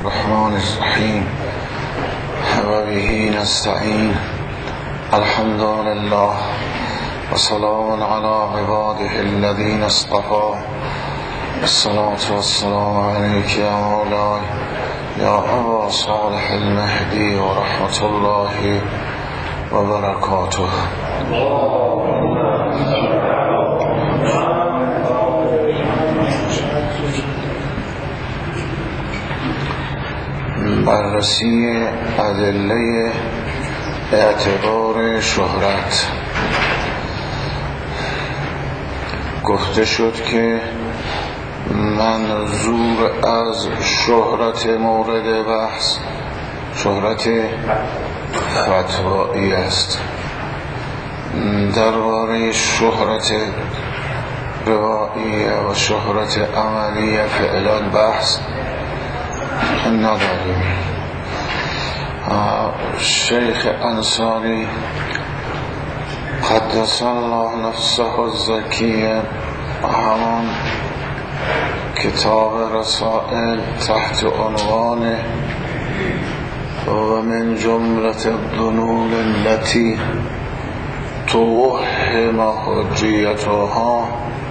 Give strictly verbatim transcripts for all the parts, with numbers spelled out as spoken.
الرحمن الرحیم و به نستعین. الحمد لله و سلام علی عباده الذین اصطفى. الصلاة والسلام علیک یا مولاي یا ابا صالح المهدی و رحمت الله و برکاته. بررسی ادله اعتبار شهرت. گفته شد که منظور از شهرت مورد بحث شهرت فتوایی است. درباره شهرت روایی و شهرت عملی فعلا بحث نداریم. شیخ انصاری قدس الله نفسه الزکیه همان کتاب رسائل تحت عنوان و من جملة الظنون التي توهم حجیتها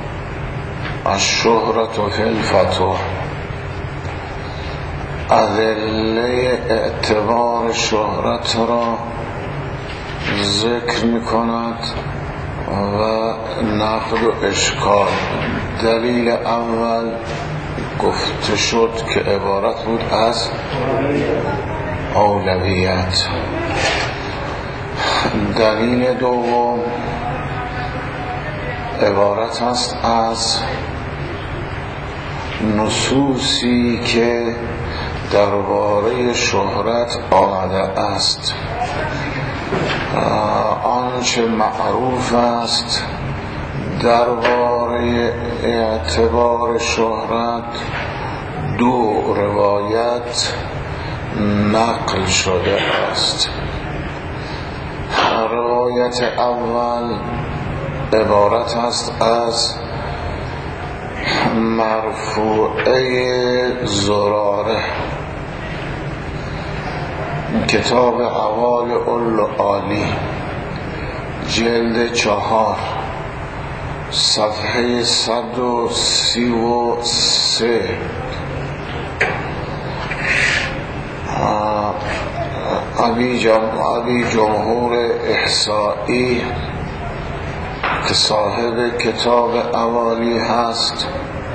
الشهرة فی الفتوى، ادله اعتبار شهرت را ذکر می کند و نقد و اشکال. دلیل اول گفته شد که عبارت بود از اولویت. دلیل دوم عبارت است از نصوصی که درباره شهرت آمده است. آنچه معروف است درباره اعتبار شهرت دو روایت نقل شده است. روایت اول عبارت است از مرفوعه زراره، کتاب احوال العالی جلد چهار صفحه صد و سی و سه. ابی جمهور احصایی که صاحب کتاب اوالی هست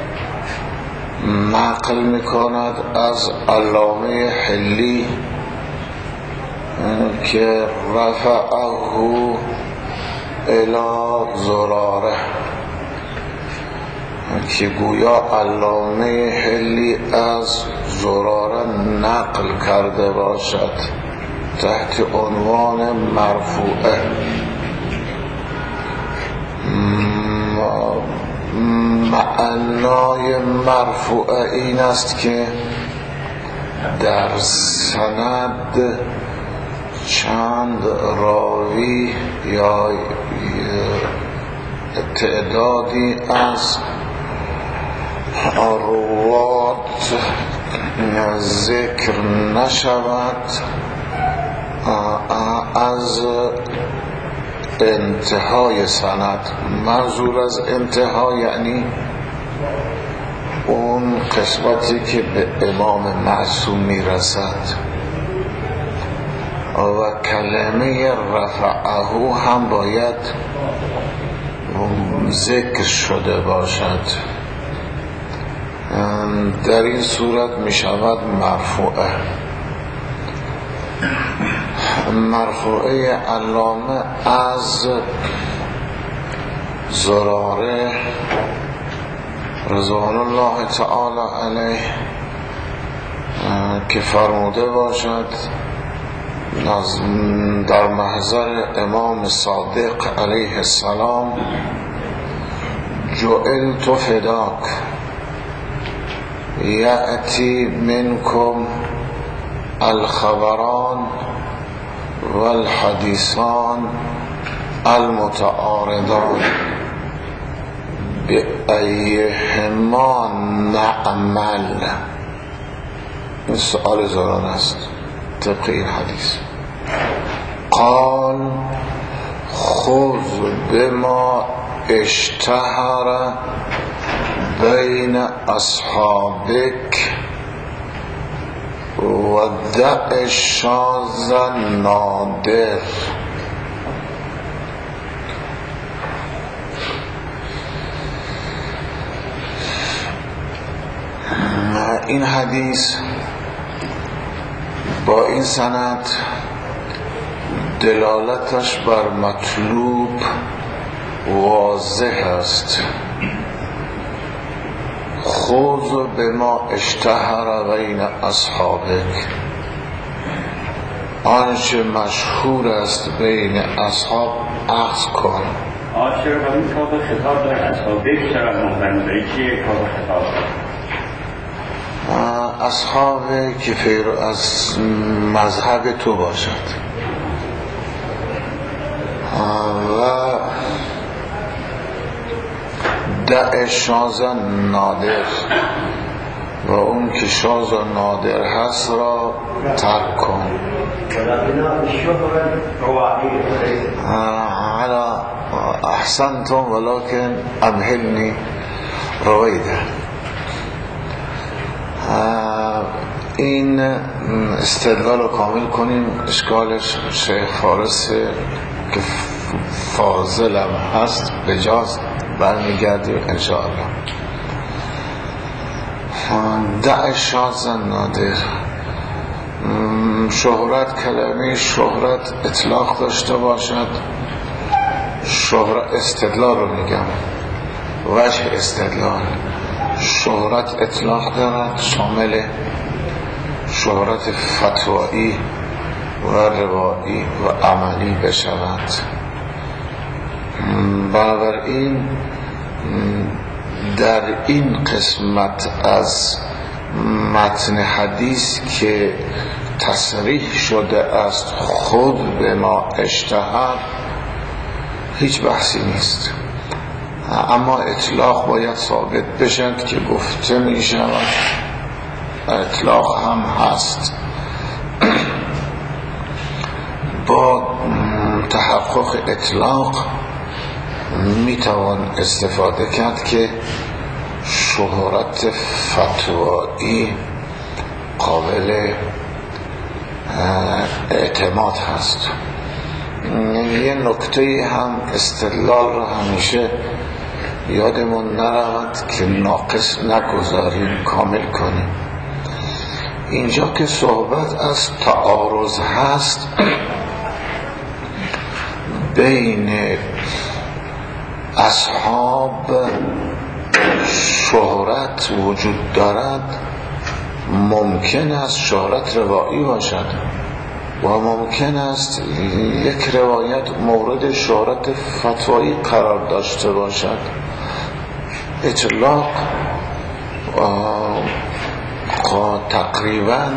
نقل میکند از علامه حلی که رفعه الی زراره، که گویا علامه حلی از زراره نقل کرده باشد تحت عنوان مرفوعه. معنای مرفوعه این است که در سند چند راوی یا تعدادی از روات ذکر نشود از انتهای سند. منظور از انتها یعنی اون قسمتی که به امام معصوم میرسد، و کلمه رفعه هم باید ذکر شده باشد. در این صورت می شود مرفوعه. مرفوعه علامه از زراره رضوان الله تعالی علیه که فرموده باشد در محضر امام صادق علیه السلام جعلت فداک یأتی منکم الخبران والحدیثان المتعارضان بأیهما نعمل. این سؤال زاران است طبق این حدیث. قال خذ بما اشتهر بین اصحابک و دع شاذ نادر. این حدیث با این سند دلالتش بر مطلوب واضح است. خذ بما اشتهر بین اصحابک، آنچه مشهور است بین اصحاب اخذ کن. آنچه رو با این کتاب خطاب داره اصحابک چرا مهمه داری چیه کتاب خطاب اصحاب که پیرو از مذهب تو باشد و دع شاذ نادر و اون که شاذ و نادر هست را ترک کن. حالا احسنتم ولكن امهلنی رویده. این استدلال رو کامل کنیم. اشکالش شیخ فارس که فاضلم هست بجاز برمیگردیم انشاءالله. دع شاذ نادر، شهرت کلمه شهرت اطلاق داشته باشد. شهرت استدلال رو میگم، وجه استدلال. شهرت اطلاق دارد، شامل شهرت فتوایی و روایی و عملی بشود. بنابراین در این قسمت از متن حدیث که تصریح شده است خود به ما اشتهر، هیچ بحثی نیست، اما اطلاق باید ثابت بشد که گفته می شود. اطلاق هم هست. با تحقق اطلاق می توان استفاده کرد که شهرت فتوایی قابل اعتماد هست. یه نکته هم استدلال رو همیشه یادمون نرود که ناقص نگذاریم، کامل کنیم. اینجا که صحبت از تعارض هست بین اصحاب شهرت وجود دارد، ممکن است شهرت روایی باشد و ممکن است یک روایت مورد شهرت فتوایی قرار داشته باشد. اطلاق تقریبا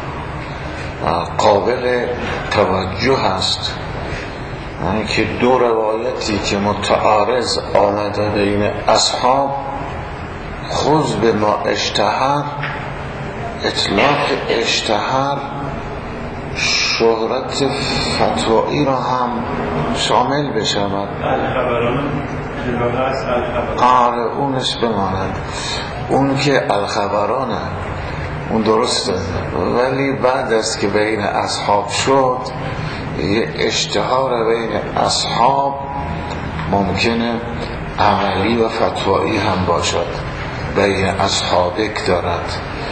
قابل توجه است، یعنی که دو روایتی که متعارض آمده بین اصحاب خذ به ما اشتهر، اطلاق اشتهر شهرت فتوایی را هم شامل بشود. آره اونش بماند، اون که الخبرانه اون درسته، ولی بعد از که بین اصحاب شد یه اشتهار بین اصحاب ممکنه عملی و فتوایی هم باشد، بین اصحابک دارد.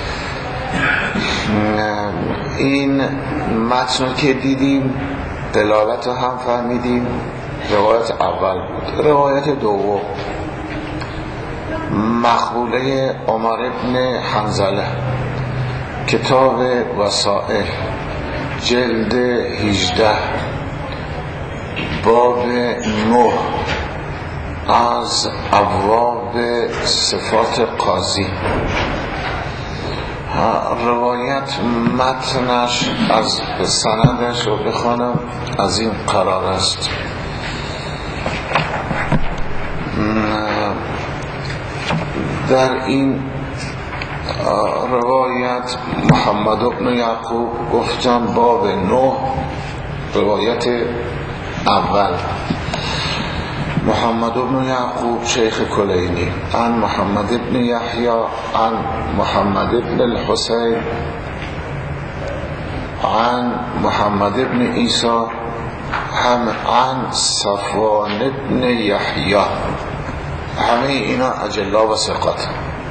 این متن که دیدیم دلالت هم فهمیدیم، روایت اول بود. روایت دوم مقبوله عمر ابن حنظله، کتاب وسائل، جلد هجده، باب نه از ابواب صفات قاضی. روایت متنش از سندش رو بخوانم، از این قرار است: در این روایت محمد بن یعقوب گفتن باب نه، روایت اول محمد بن یعقوب شیخ کلینی عن محمد بن یحیی عن محمد بن الحسین عن محمد بن عیسی هم عن صفوان بن یحیی، همه اینا اجلا و ثقات.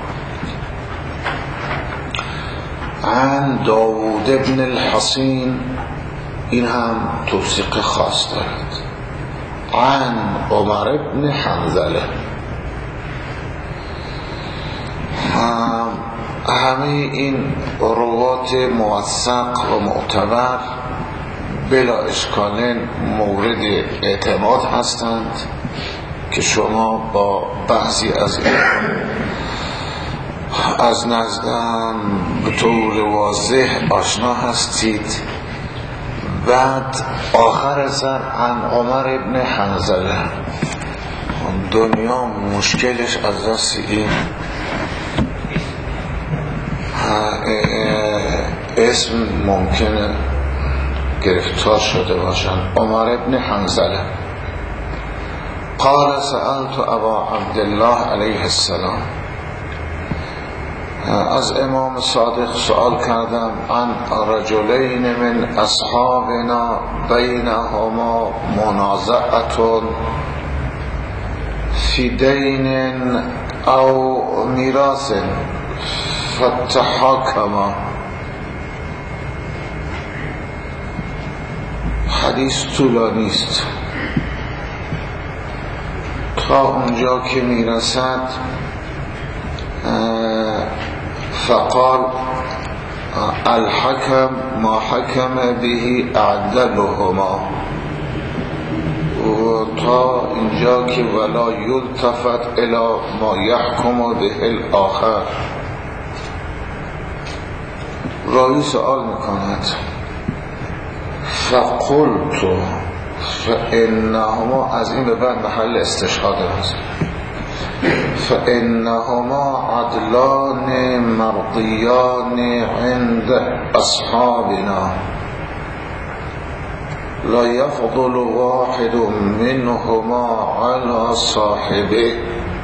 عن داوود بن الحصین، این هم توثیق خاص دارد. عن عمر بن حنظله، هم همه این روات موثق و معتبر بلا اشکال مورد اعتماد هستند که شما با بعضی از این از نزدم به طور واضح آشنا هستید. بعد آخر سر عن عمر ابن حنظله، دنیا مشکلش از دست این اسم ممکنه گرفتار شده باشن. عمر ابن حنظله قال سألت ابا عبدالله علیه السلام، از امام صادق سوال کردم عن رجلین من اصحابنا بینهما منازعة فی دین او میراث فتحاکما. حدیث طولانی است تا اونجا که میرسد فقال الحكم ما حكم به اعدلهما، و تا اینجا که ولا یلتفت الى ما یحکم به الاخر. راوی سؤال میکند فقلت فانهما، از این به بعد محل استشهاد است، فإنهما عدلان مرضیان عند اصحابنا لا يفضل واحد منهما على صاحبه.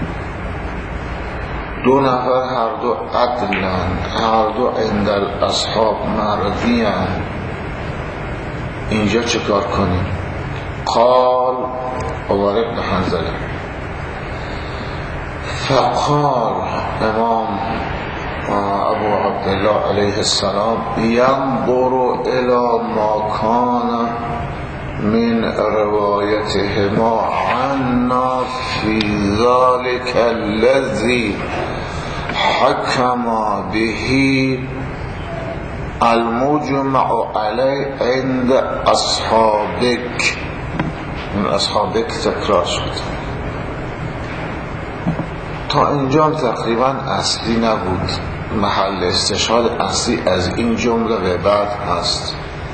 دو نفر هر دو عدلن، هر دو عند اصحاب مرضیان، اینجا چه کار کنیم؟ قال عمر بن حنظله فقال امام ابو عبدالله علیه السلام ینظر الى ما کان من روایتهما عنا فی ذلك الذی حکم به المجمع علی عند اصحابک. من اصحابک تکرار شد. تا اینجا تقریبا اصلی نبود، محل استشهاد اصلی از این جمله به بعد هست.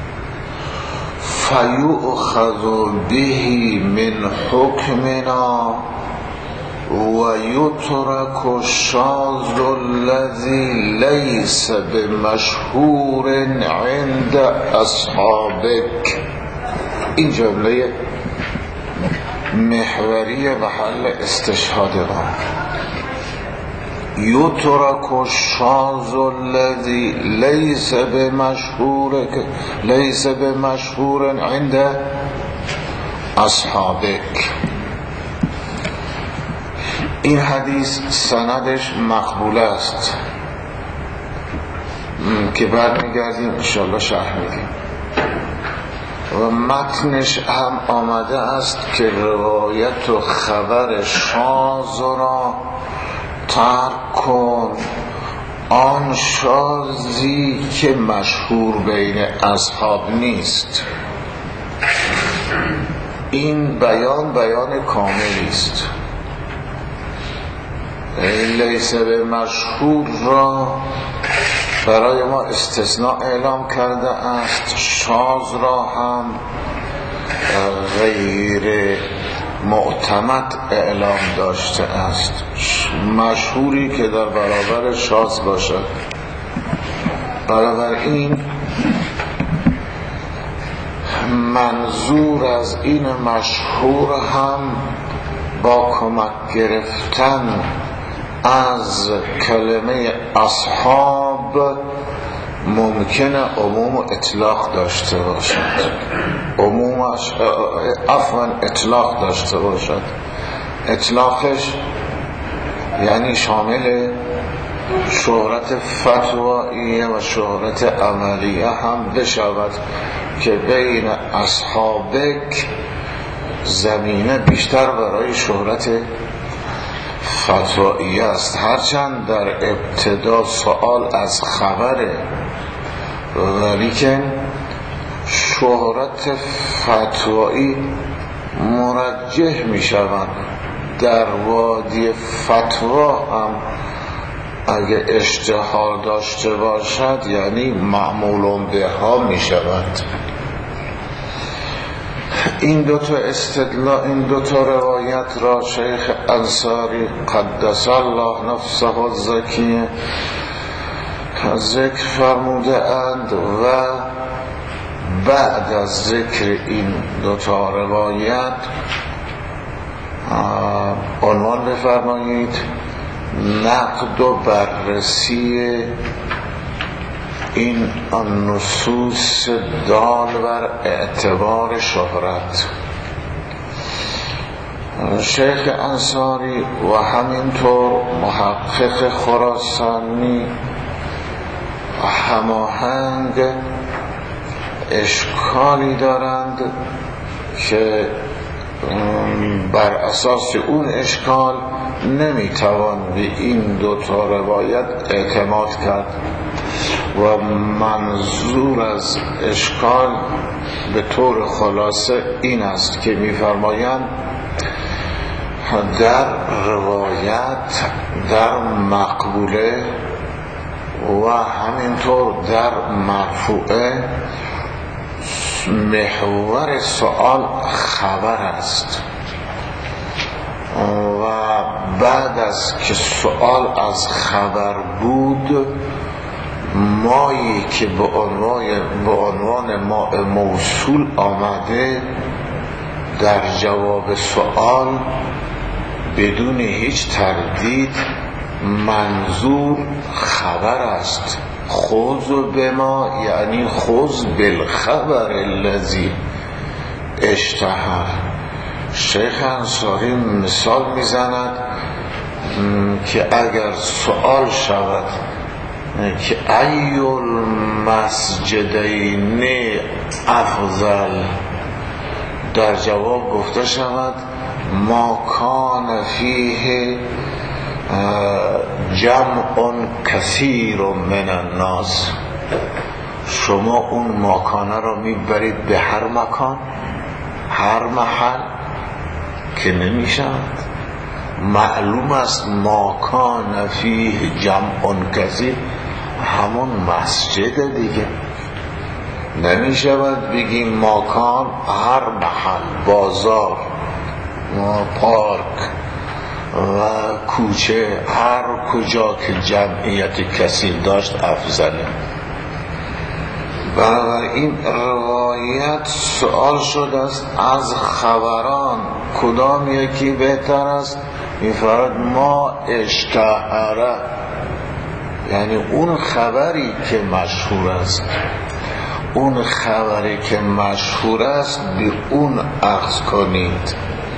فیؤخذ به من حکمنا و یترک الشاذ الذی لیس بمشهور عند اصحابک. این جمله محوری محل استشهاد را. یترک الشاذ الذی لیس بمشهور لیس بمشهور عند اصحابک. این حدیث سندش مقبول است که بعد میگردیم انشاءالله شرح میدیم. و متنش هم آمده است که روایت و خبر شاذ را ترک کن، آن شاذی که مشهور بین اصحاب نیست. این بیان بیان کاملی است. لیس به مشهور را برای ما استثناء اعلام کرده است، شاذ را هم غیر معتمد اعلام داشته است، مشهوری که در برابر شاذ باشد. بنابراین منظور از این مشهور هم با کمک گرفتن از کلمه اصحاب ممکنه عموم اطلاق داشته باشد، عمومش عفوا اطلاق داشته باشد. اطلاقش یعنی شامل شهرت فتواییه و شهرت عملیه هم بشود که بین اصحابک زمینه بیشتر برای شهرت فتواییه است، هرچند در ابتدا سوال از خبره، ولیکن شهرت فتوایی مرجح می شود. در وادی فتوا هم اگه اشتها داشته باشد یعنی معمول به ها می شود. این دو تا استدلال، این دو تا روایت را شیخ انصاری قدس الله نفسه الزکیه ذکر فرموده اند و بعد از ذکر این دو تا روایت عنوان بفرمایید نقد و بررسی این نصوص دال بر اعتبار شهرت. شیخ انصاری و همینطور محقق خراسانی هماهنگ اشکالی دارند که بر اساس اون اشکال نمیتوان به این دو تا روایت اعتماد کرد و منظور از اشکال به طور خلاصه این است که میفرمایند در روایت در مقبوله و همینطور در مرفوعه محور سوال خبر است و بعد از که سوال از خبر بود مایی که به عنوان به عنوان ما موصول آمده در جواب سوال بدون هیچ تردید منظور خبر است. خذ به ما یعنی خذ بالخبر الذی اشتهر. شیخ انصاری مثال میزند که اگر سوال شود که ای المسجدین افضل، در جواب گفته شود ما کان فیه جمع کثیر من الناس. شما اون مکانه را میبرید به هر مکان، هر محل که نمیشود. معلوم است مکان فیه جمع کثیر همون مسجد دیگه، نمیشود بگیم مکان هر محل، بازار، پارک و کوچه، هر کجا که جمعیت کثیر داشت افضله. بنابراین روایت سوال شده است از خبران کدام یکی بهتر است؟ میفرد ما اشتهره، یعنی اون خبری که مشهور است، اون خبری که مشهور است به اون اخذ کنید.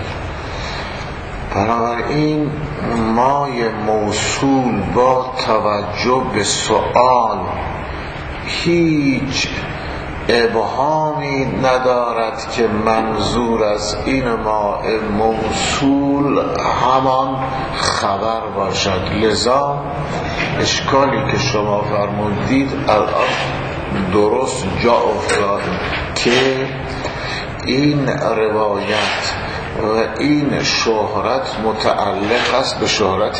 بنابراین مای موصول با توجه به سؤال هیچ ابهامی ندارد که منظور از این ما موصول همان خبر باشد. لذا اشکالی که شما فرمودید الان درست جا افتاد که این روایت و این شهرت متعلق است به شهرت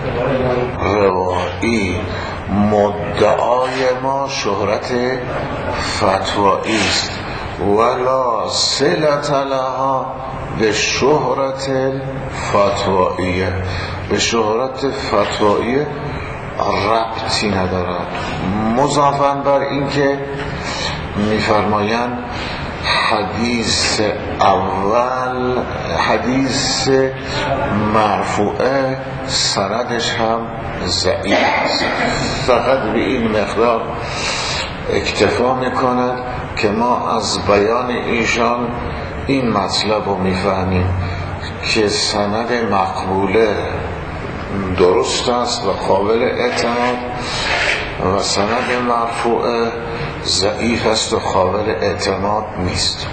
روایی. مدعای ما شهرت فتوایی است ولا صلت لها به شهرت فتوائیه، به شهرت فتوائیه ربطی ندارد. مضافاً بر این که میفرمایند حدیث اول، حدیث مرفوعه سندش هم ضعیف است، فقط به این مقدار اکتفا میکند که ما از بیان ایشان این مطلب رو میفهمیم که سند مقبوله درست است و قابل اعتماد و سند مرفوع ضعیف است و قابل اعتماد نیست.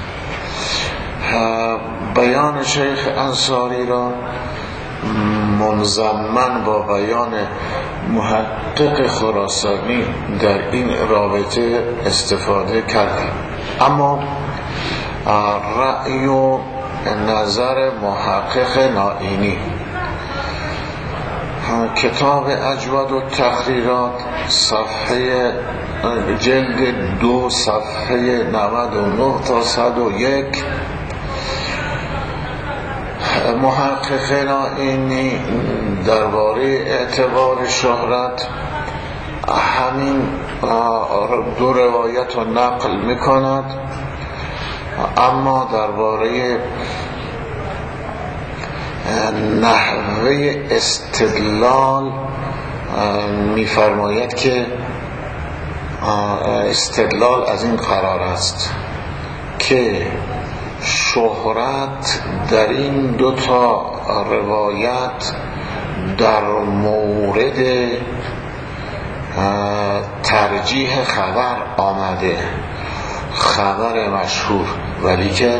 بیان شیخ انصاری را منضمن با بیان محقق خراسانی در این رابطه استفاده کردیم، اما رأی و نظر محقق نائینی کتاب اجود و تقریرات صفحه جلد دو صفحه نود و نه تا صد و یک، محقق نائینی درباره اعتبار شهرت همین دو روایت رو نقل میکند، اما درباره نحوه استدلال میفرماید که استدلال از این قرار است که شهرت در این دو تا روایت در مورد ترجیح خبر آمده، خبر مشهور، ولی که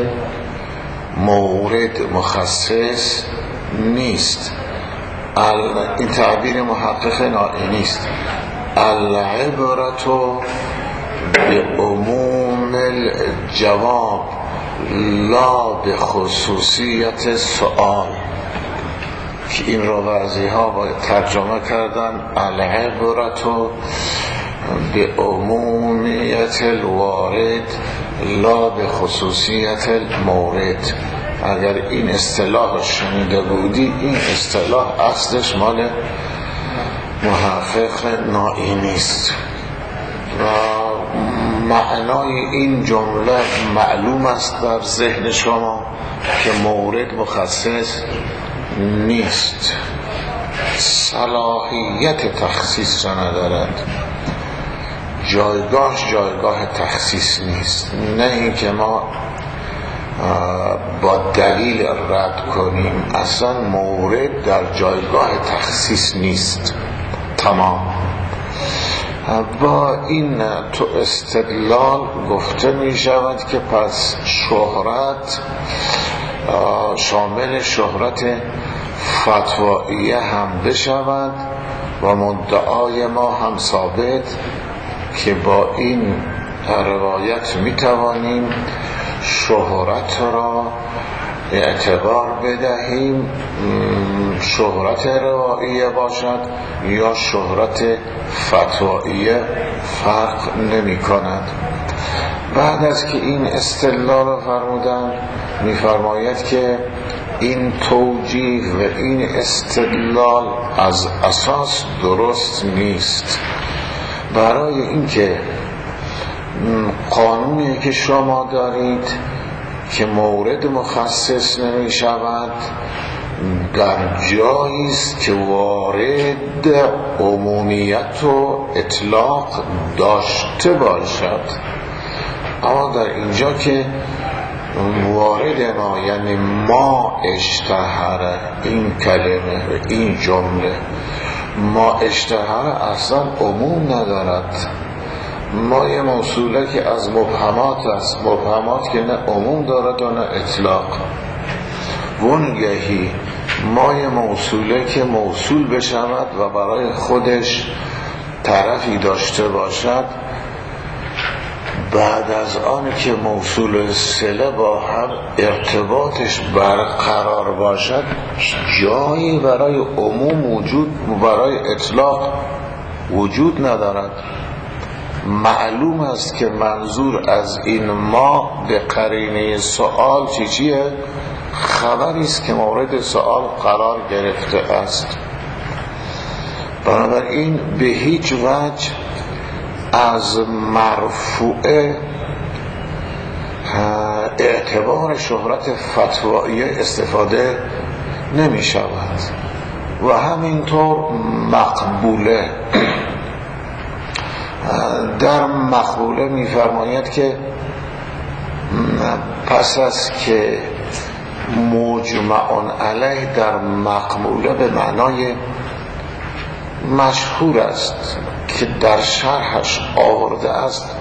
مورد مخصص نیست. این تعبیر محقق نائینی است. العبرت به عموم الجواب لا به خصوصیت سؤال، که این را بعضی ها باید ترجمه کردن العبرت به عمومیت الوارد لا به خصوصیت المورد. اگر این اصطلاح شنیده بودی، این اصطلاح اصلش مال محقق نائینی است و معنای این جمله معلوم است در ذهن شما که مورد مخصص نیست، صلاحیت تخصیص را ندارد، جایگاه جایگاه تخصیص نیست. نه این که ما با دلیل رد کنیم، اصلا مورد در جایگاه تخصیص نیست. تمام. با این تو استدلال گفته می شود که پس شهرت شامل شهرت فتوائیه هم بشود و مدعای ما هم ثابت که با این روایت می توانیم شهرت را اعتبار بدهیم، شهرت روائیه باشد یا شهرت فتوائیه فرق نمی کند. بعد از که این استدلال را فرمودن، می فرماید که این توجیه و این استدلال از اساس درست نیست، برای اینکه قانونی که شما دارید که مورد مخصص نمی شود در جایی است که وارد عمومیت و اطلاق داشته باشد، اما در اینجا که وارد ما یعنی ما اشتهره، این کلمه این جمله ما اشتهره اصلا عموم ندارد. ما یه موصوله که از مبهمات است، مبهمات که نه عموم دارد و نه اطلاق. ونگهی ما یه موصوله که موصول بشود و برای خودش طرفی داشته باشد، بعد از آن که موصول صله با هم ارتباطش برقرار باشد، جایی برای عموم وجود برای اطلاق وجود ندارد. معلوم است که منظور از این ما به قرینه سوال چی چیه؟ خبری است که مورد سوال قرار گرفته است. بنابراین به هیچ وجه از مرفوعه اعتبار شهرت فتوایی استفاده نمی شود و همینطور مقبوله. در مقبوله می فرماید که پس از که مجمع علیه در مقبوله به معنای مشهور است که در شرحش آورده است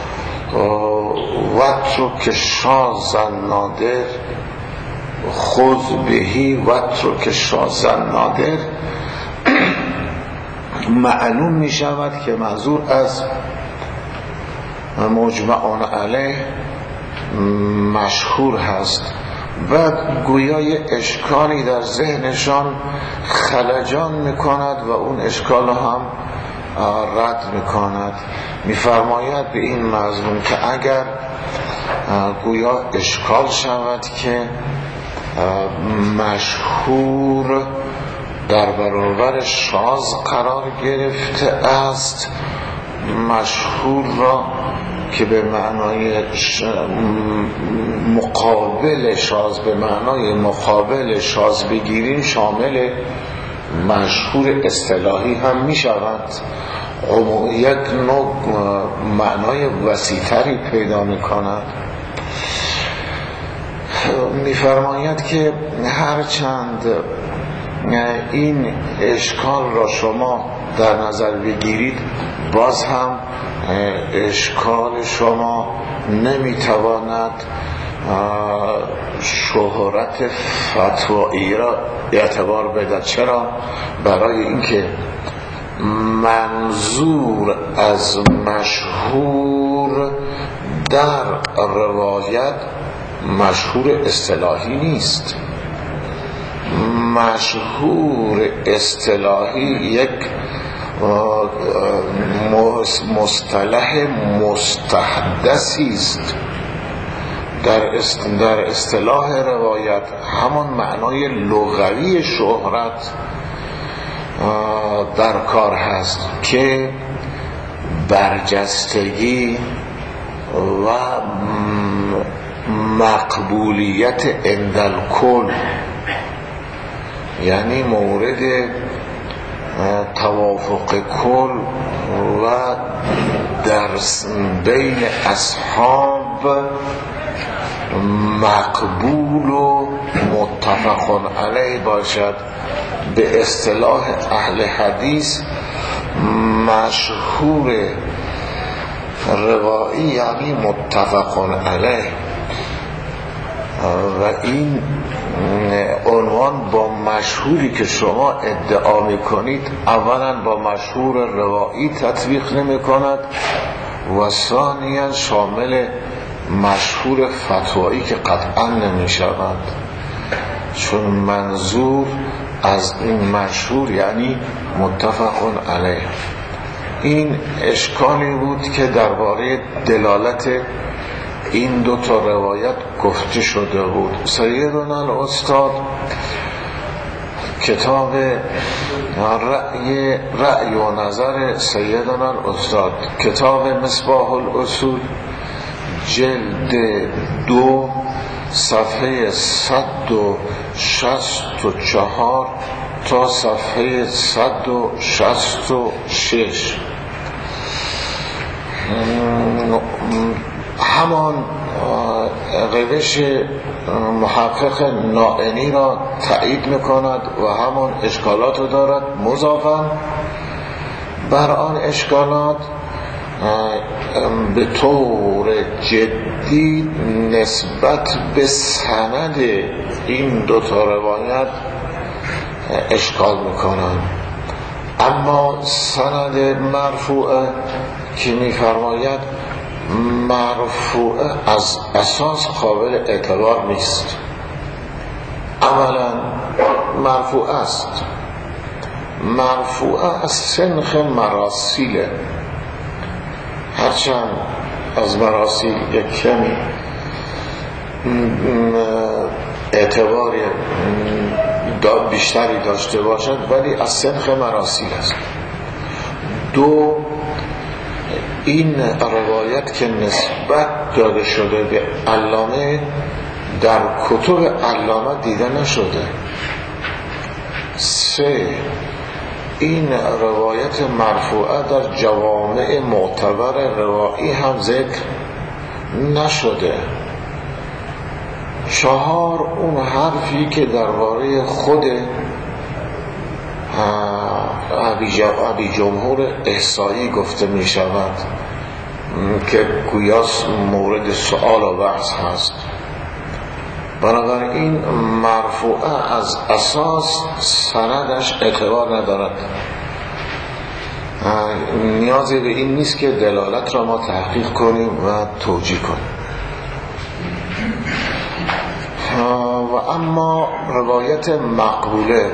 وترک شاذ نادر خذ بهی وترک شاذ نادر، معلوم می شود که منظور از مجمع علیه مشهور هست و گویای اشکالی در ذهنشان خلجان میکند و اون اشکال هم رد میکند. میفرماید به این مضمون که اگر گویا اشکال شود که مشهور در برابر شاذ قرار گرفته است، مشهور را که به معنای مقابل شاذ به معنای مقابل شاذ بگیریم شامل مشهور اصطلاحی هم می شود، یک نوع معنای وسیع‌تری پیدا می کند. می فرماید که هرچند این اشکال را شما در نظر بگیرید، باز هم اشکال شما نمیتواند شهرت فتوایی را اعتبار بدهد. چرا؟ برای اینکه منظور از مشهور در روایت مشهور اصطلاحی نیست. مشهور اصطلاحی یک مصطلح مستحدثی است. در اصطلاح روایت همان معنای لغوی شهرت در کار هست که برجستگی و مقبولیت اندالکل، یعنی مورد توافق کل و در بین اصحاب مقبول و متفق علیه باشد. به اصطلاح اهل حدیث مشهور روایی یعنی متفق علیه و این عنوان با مشهوری که شما ادعا میکنید اولا با مشهور روایی تطبیق نمی کند و ثانیا شامل مشهور فتوایی که قطعا نمی شود، چون منظور از این مشهور یعنی متفق علیه. این اشکالی بود که درباره دلالت این دو تا روایت گفته شده بود. سیدنا الاستاد کتاب رأی, رأی و نظر سیدنا الاستاد، کتاب مصباح الاصول، جلد دو، صفحه صد و شصت و چهار تا صفحه صد و شصت و شش همان روش محقق نائینی را تایید میکند و همان اشکالات رو دارد. مضافاً بر آن اشکالات به طور جدی نسبت به سند این دو تا روایت اشکال میکنند. اما سند مرفوعه که میفرماید مرفوعه از اساس قابل اعتبار نیست. اولا مرفوعه است، مرفوعه از سنخ مراسیله، هرچند از مراسیل یک کمی اعتبار بیشتری داشته باشد ولی از سنخ مراسیل است. دو، این روایت که نسبت داده شده به علامه در کتب علامه دیده نشده. سه، این روایت مرفوعه در جوامع معتبر روایی هم ذکر نشده. چهار، اون حرفی که درباره خود ابی جمهور احصایی گفته می شود که گویاس مورد سؤال و بحث هست، بنابراین مرفوعه از اساس سندش اعتبار ندارد. نیازی به این نیست که دلالت را ما تحقیق کنیم و توجیه کنیم. و اما روایت مقبوله،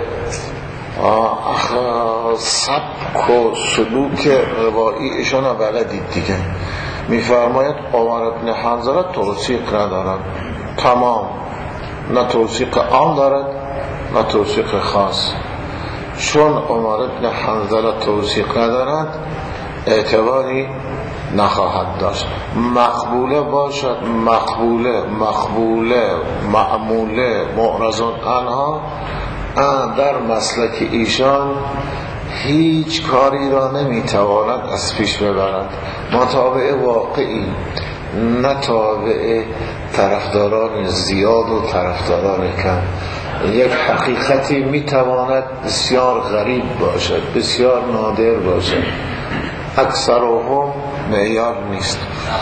سبک و سلوک روایی ایشان را بلدید دیگه. میفرماید عمر ابن حنظله توثیق ندارد، تمام، نه توثیق عام دارد نه توثیق خاص. چون عمر ابن حنظله توثیق ندارد اعتباری نخواهد داشت. مقبوله باشد، مقبوله، مقبوله، معموله، معرضون عنها، در مسلک ایشان هیچ کاری را نمیتواند از پیش ببرد. ما تابع واقعی، نه تابع طرفداران زیاد و طرفداران کم. یک حقیقتی میتواند بسیار غریب باشد، بسیار نادر باشد، اکثرهم معیار نیست.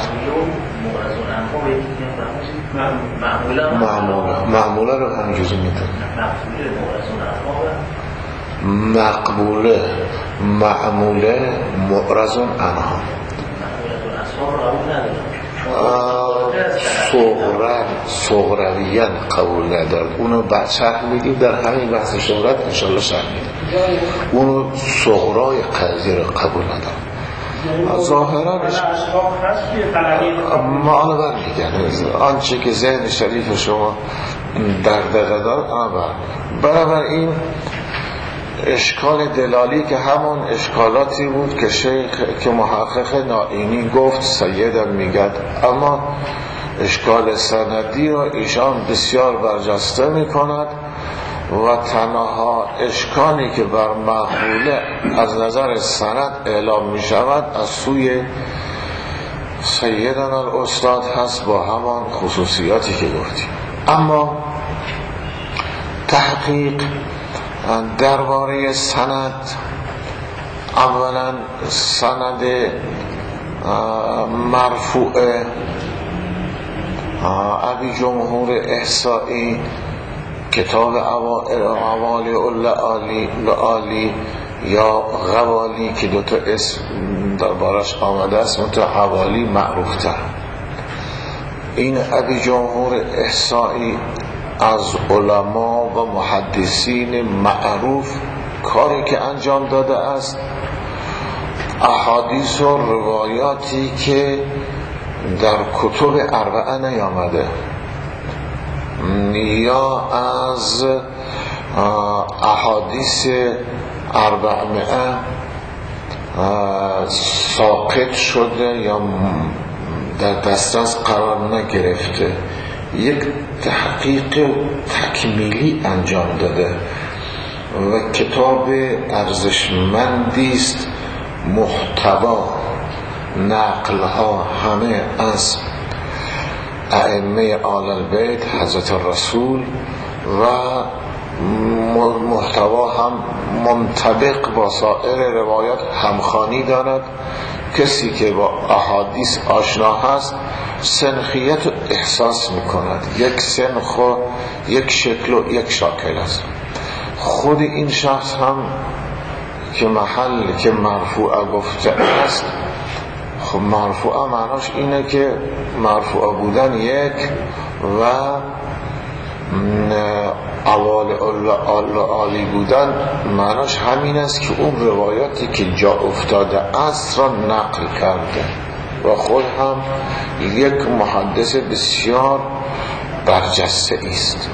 معموله معموله رو همینجوری میتونه مقبوله، معموله، معرضون عنها. صغرن صغرویان قبول ندارد. اونو بعد شرح میدیم در همین بحث شهرت انشالله شرح میدیم. اونو صغرای قضیه رو قبول ندارد. ظاهرا معنا برمیگرده آنچه که ذهن شریف شما در دقیقه دارد. برابر این اشکال دلالی که همون اشکالاتی بود که شیخ که محقق نائینی گفت سیدم میگد، اما اشکال سندی را ایشان بسیار برجسته میکند و تنها اشکالی که بر مقبوله از نظر سند اعلام می شود از سوی سیدنا الاستاد هست با همان خصوصیاتی که گفتیم. اما تحقیق درباره سند، اولا سند مرفوع ابی جمهور احصایی، کتاب اوالی العالی لعالی یا غوالی که دوتا اسم دربارش آمده است، منتها حوالی معروف تر. این ابی جمهور احصایی از علما و محدثین معروف کاری که انجام داده است، احادیث و روایاتی که در کتب اربعه نیامده یا از احادیث اربعمائه ساقط شده یا در دسترس قرار نگرفته، یک تحقیق تکمیلی انجام داده و کتاب ارزشمندی است. محتوا نقلها همه از ائمه آل البیت حضرت رسول و محتوا هم منطبق با سایر روایات همخوانی دارد. کسی که با احادیث آشنا هست سنخیت رو احساس میکند، یک سنخ و یک شکل و یک شاکل است. خود این شخص هم که محل که مرفوعه گفته است، خب مرفوعه معناش اینه که مرفوعه بودن یک و اول عالی بودن معناش همین است که اون روایاتی که جا افتاده است را نقل کرده. و خود هم یک محدث بسیار برجسته است.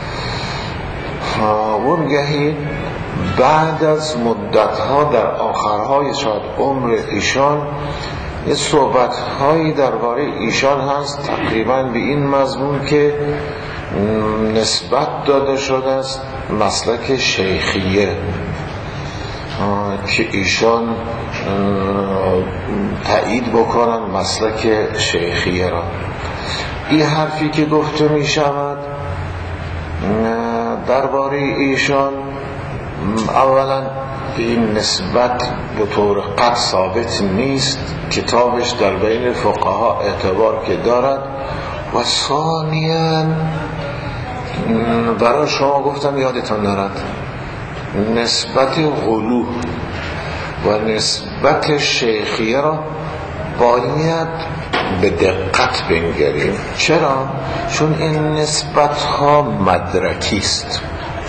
اونگهی بعد از مدتها در آخرهای شاید عمر ایشان یه صحبتهایی درباره ایشان هست تقریبا به این مضمون که نسبت داده شده است مسلک شیخیه که ایشان تایید بکنن مسلک شیخیه را. این حرفی که گفته می شود درباره ایشان اولا این نسبت به طور قطع ثابت نیست، کتابش در بین فقها اعتبار که دارد، و ثانیاً برای شما گفتم یادتان نرد نسبت غلو و نسبت شیخیه را باید به دقت بنگریم. چرا؟ چون این نسبت ها مدرکی است،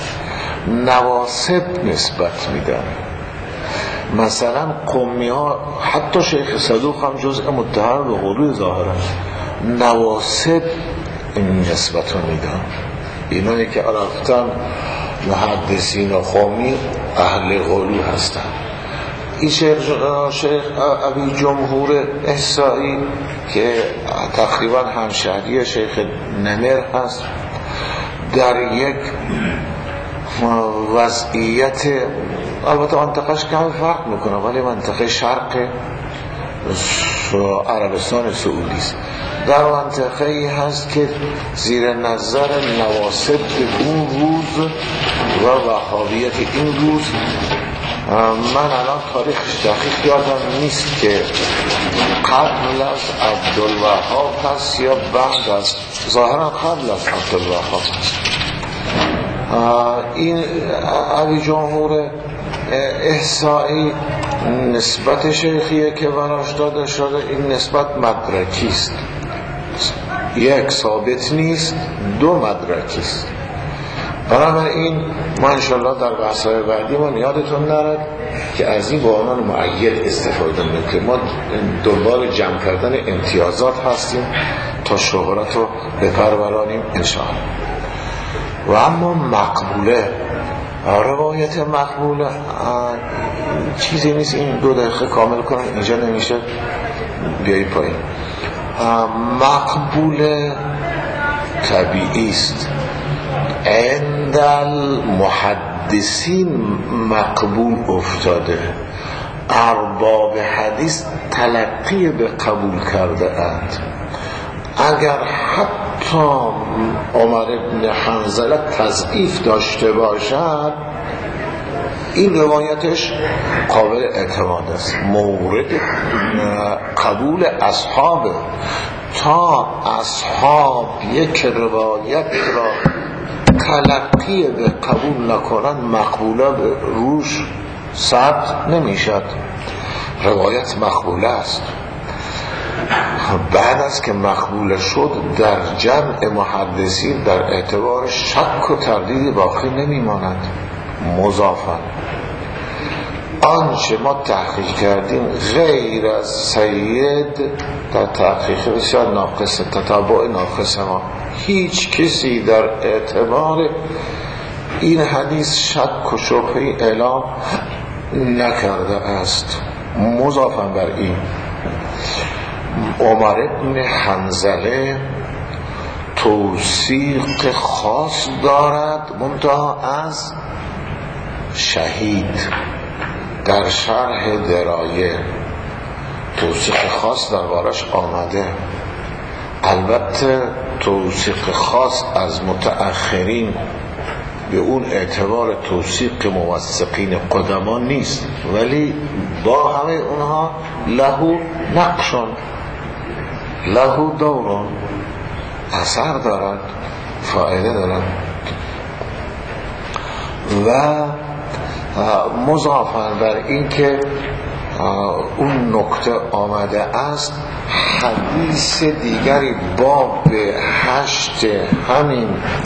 نواسب نسبت میدن. مثلا قمی ها، حتی شیخ صدوق هم جزء متهم به غلو ظاهرا، نواسب این نسبت رو میدن. اینایی که رفتن محدثین و قمی اهل غلو هستن. این شیخ, شیخ ابی جمهور احصایی که تقریبا همشهری شیخ نمر هست، در یک وضعیت، البته منطقهش کمی فرق میکنه ولی منطقه شرق عربستان سعودی است، در منطقه ای هست که زیر نظر نواسب اون روز و وهابیت این روز، من الان تاریخش دقیق یادم نیست که قبل از عبدالوهاب هست یا بعد از، ظاهرا قبل از عبدالوهاب هست. این ابی جمهور احصایی نسبت شیخیه که براش داده شده، این نسبت مدرکی است، یک ثابت نیست، دو مدرکی است. بنابراین ما انشاءالله در بحث‌های بعدی ما یادتون نرد که از این به عنوان مؤید استفاده کنیم که ما دنبال جمع کردن امتیازات هستیم تا شهرت رو بپرورانیم انشاءالله. و اما مقبوله، روایت مقبوله چیزی نیست، این دو دقیقه کامل کنم اینجا نمیشه، بیایی پایین. مقبوله طبیعی است، عند المحدثین مقبول افتاده، ارباب حدیث تلقی به قبول کرده اند. اگر حتی عمر بن حنظله تضعیف داشته باشد، این روایتش قابل اعتماد است، مورد قبول اصحابه. تا اصحاب یک روایت را تلقی به قبول نکنن، مقبوله به روش ثبت نمیشد، روایت مقبوله است. بعد از که مقبول شد در جمع محدثین در اعتبار شک و تردیدی باقی نمیماند. مضافا آنچه ما تحقیق کردیم غیر از سید در تحقیق بسیار ناقص، تتابع ناقص ما، هیچ کسی در اعتبار این حدیث شک و شبهه اعلام نکرده است. مضافا بر این عمر بن حنظله توثیق خاص دارد منتها از شهید. در شرح درایه توثیق خاص دربارش آمده، البته توثیق خاص از متأخرین به اون اعتبار توثیق موثقین قدما نیست، ولی با همه اونها لهو نقشون، لهو دورون، اثر دارد، فایده دارد. و مضافاً بر این که اون نکته آمده است، حدیث دیگری باب هشت همین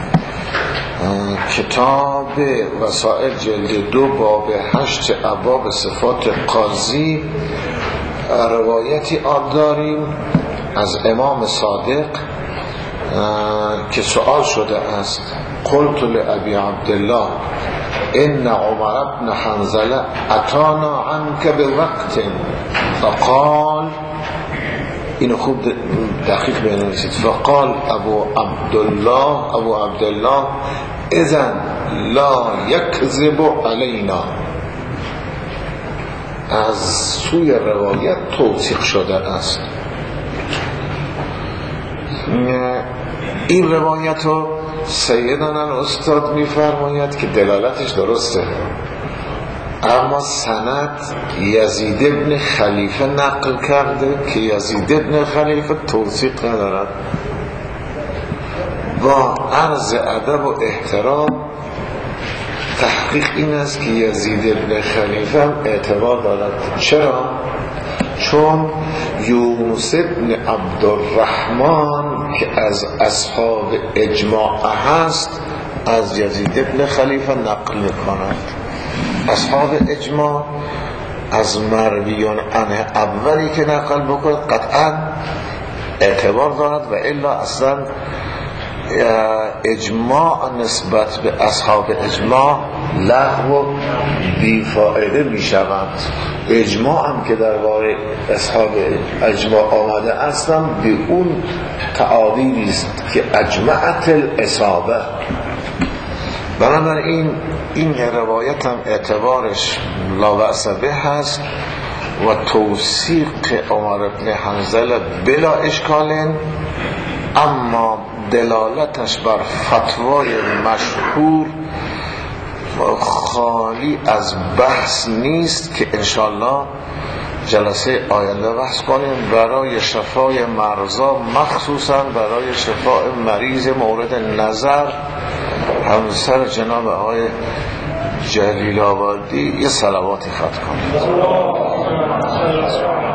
کتاب وسائل جلد دو باب هشت ابواب صفات قاضی روایتی آب داریم از امام صادق که سؤال شده است: قلت لأبی عبدالله ان عمر بن حنظله اتانا عنك بوقت فقال، اینو خوب دقیق بنویسید، فقال ابو عبدالله ابو عبدالله اذن لا یکذب علینا. از سوی روایت توثیق شده است. این روایت رو سیدنا الاستاد میفرماید که دلالتش درسته، اما سند یزید ابن خلیفه نقل کرده که یزید ابن خلیفه توثیق ندارد. با عرض ادب و احترام تحقیق این است که یزید ابن خلیفه هم اعتبار دارد. چرا؟ چون یونس ابن عبدالرحمن که از اصحاب اجماع هست از یزید ابن خلیفه نقل می‌کند. اصحاب اجماع از مرویان عنه اولی که نقل بکند قطعا اعتبار دارد و الا اصلا اجماع نسبت به اصحاب اجماع لغو و بیفائده می شوند. اجماع هم که در باره اصحاب اجماع آمده اصلا به اون تعابیری است که اجمعت الاصابه. بنابراین این روایت هم اعتبارش لا بأس به هست و توثیق عمر بن حنظله بلا اشکال، اما دلالتش بر فتوای مشهور خالی از بحث نیست که انشالله جلسه آینده بحث کنیم برای شفای مرضا، مخصوصا برای شفای مریض مورد نظر همسر جناب آقای جلیل آبادی. یه صلواتی ختم کنیم.